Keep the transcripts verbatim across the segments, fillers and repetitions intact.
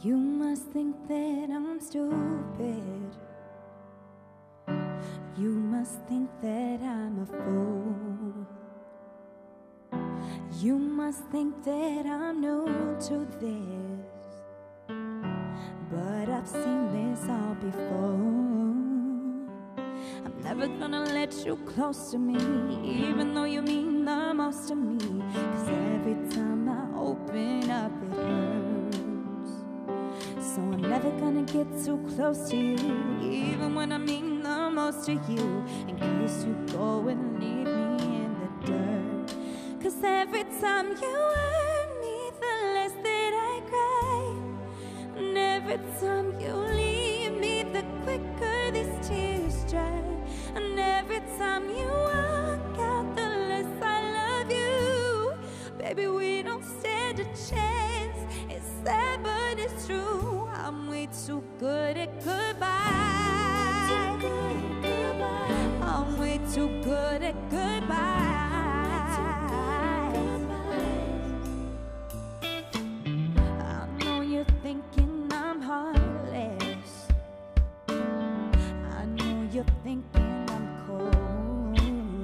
You must think that I'm stupid. You must think that I'm a fool. You must think that I'm new to this, but I've seen this all before. I'm never gonna let you close to me, even though you mean the most to me. Cause every time I open up it hurts. So I'm never gonna get too close to you, even when I mean the most to you, in case you go and leave me in the dirt. Cause every time you hurt me, the less that I cry. And every time you leave me, the quicker these tears dry. And every time you walk out, the less I love you. Baby, we don't stand a chance. It's sad but it's true. I'm way too good at goodbye. I'm way too good at goodbye. I know you're thinking I'm heartless. I know you're thinking I'm cold.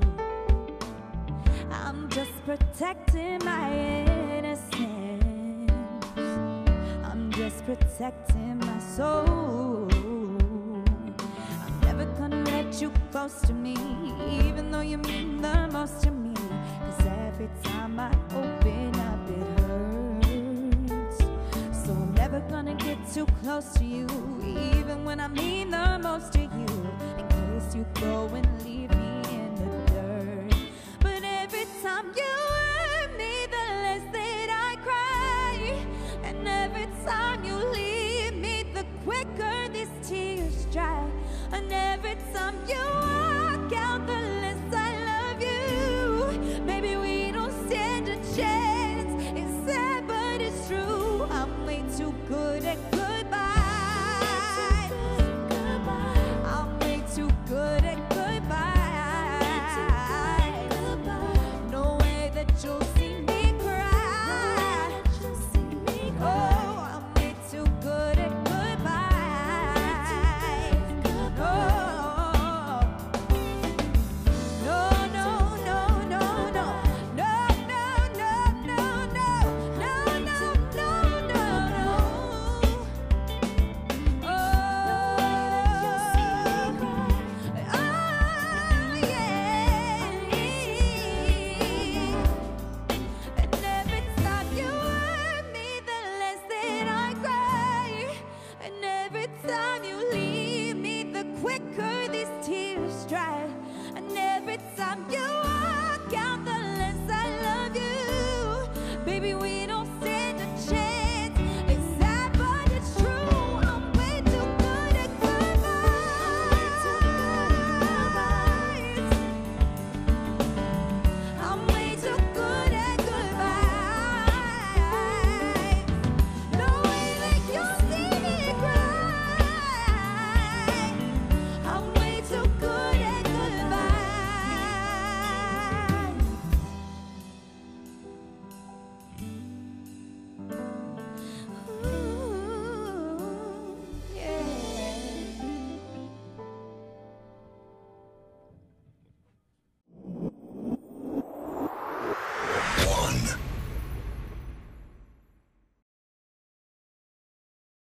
I'm just protecting my innocence. I'm just protecting my soul. I'm never gonna let you close to me, even though you mean the most to me.